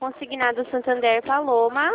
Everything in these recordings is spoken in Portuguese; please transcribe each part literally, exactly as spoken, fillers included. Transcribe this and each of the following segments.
consignado Santander Paloma.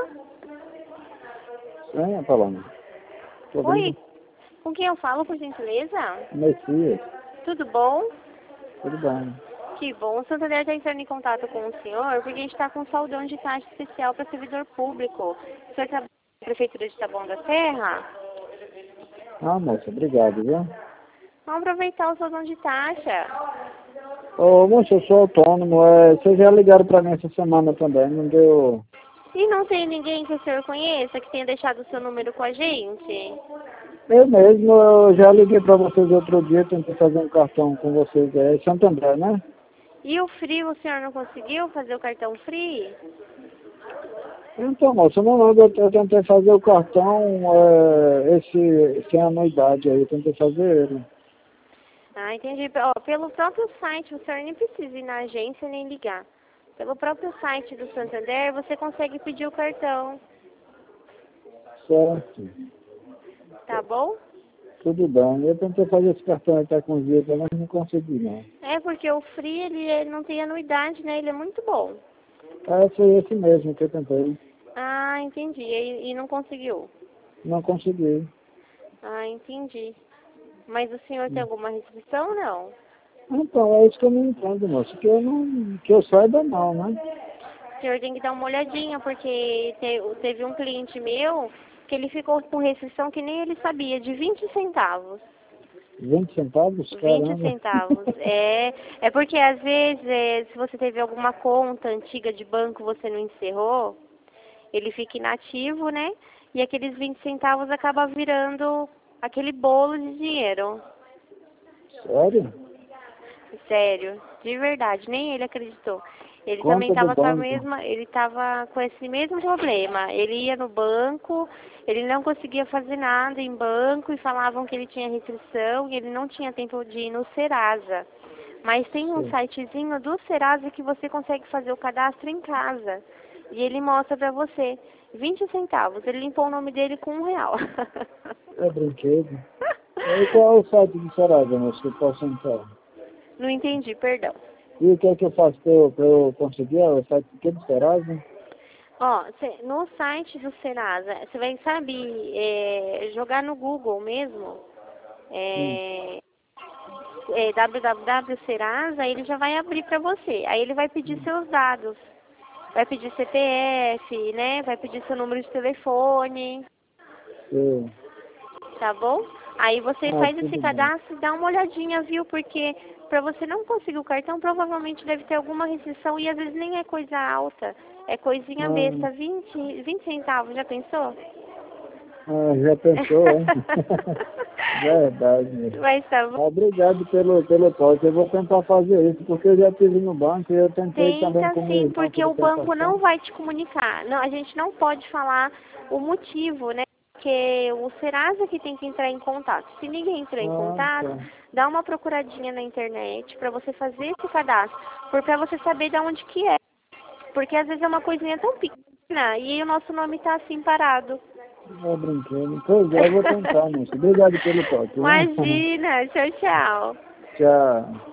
É, Paloma. Tô Oi, vendo. com quem eu falo, por gentileza? Messias. Tudo bom? Tudo bem. Que bom. O Santander está entrando em contato com o senhor porque a gente está com saudão de taxa especial para servidor público. O senhor trabalha na Prefeitura de Taboão da Serra? Ah, moça, obrigado, viu? Vamos aproveitar o saudão de taxa. Ô, moça, eu sou autônomo. É, vocês já ligaram pra mim essa semana também, não deu... E não tem ninguém que o senhor conheça que tenha deixado o seu número com a gente? Eu mesmo, eu já liguei pra vocês outro dia, tentei fazer um cartão com vocês. É Santander, né? E o Free, o senhor não conseguiu fazer o cartão Free? Então, moça, não, não, eu, eu tentei fazer o cartão, é, esse, sem anuidade aí, eu tentei fazer ele. Ah, entendi. Ó, pelo próprio site, o senhor nem precisa ir na agência nem ligar. Pelo próprio site do Santander, você consegue pedir o cartão. Certo. Tá bom? Tudo bem. Eu tentei fazer esse cartão até com os dias, mas não consegui, não. É, porque o Free, ele, ele não tem anuidade, né? Ele é muito bom. É, foi esse mesmo que eu tentei. Ah, entendi. E, e não conseguiu? Não consegui. Ah, entendi. Mas o senhor tem alguma restrição, não? Então, é isso que eu não entendo, moço. Que eu não, que eu saiba não, né? O senhor tem que dar uma olhadinha, porque te, teve um cliente meu que ele ficou com restrição que nem ele sabia, de vinte centavos. vinte centavos? vinte Caramba. centavos. É, é porque às vezes, é, se você teve alguma conta antiga de banco você não encerrou, ele fica inativo, né? E aqueles vinte centavos acaba virando aquele bolo de dinheiro. Sério? Sério, de verdade, nem ele acreditou. Ele também Conta do estava com a banco. mesma, ele estava com esse mesmo problema. Ele ia no banco, ele não conseguia fazer nada em banco e falavam que ele tinha restrição e ele não tinha tempo de ir no Serasa. Mas tem um Sim. sitezinho do Serasa que você consegue fazer o cadastro em casa. E ele mostra pra você, vinte centavos. Ele limpou o nome dele com um real. É brinquedo. E qual é o site do Serasa, moço, que eu posso entrar? Não entendi, perdão. E o que é que eu faço para eu, pra eu conseguir? É o site que do Serasa? Ó, cê, no site do Serasa, você vai, sabe, é, jogar no Google mesmo, Hum. é, é, www ponto serasa, ele já vai abrir para você. Aí ele vai pedir seus dados. Vai pedir C P F, né? Vai pedir seu número de telefone, Sim. tá bom? Aí você Ah, faz esse tudo bem. cadastro e dá uma olhadinha, viu? Porque para você não conseguir o cartão, provavelmente deve ter alguma restrição e às vezes nem é coisa alta. É coisinha Ah, besta, vinte, vinte centavos, já pensou? ah, já pensou, é? Verdade, mesmo. Mas tá bom. Obrigado pelo, pelo toque. Eu vou tentar fazer isso, porque eu já estive no banco e eu tentei também Tenta com meu sim, irmão porque fazer o banco não tentação. vai te comunicar. Não, a gente não pode falar o motivo, né? Porque o Serasa que tem que entrar em contato. Se ninguém entrar em Ah, contato, tá. dá uma procuradinha na internet para você fazer esse cadastro, para você saber de onde que é. Porque às vezes é uma coisinha tão pequena e o nosso nome tá assim parado. É brinquedo. Pois é, eu vou tentar, moço. Obrigado pelo toque, né? Imagina, tchau, tchau. Tchau.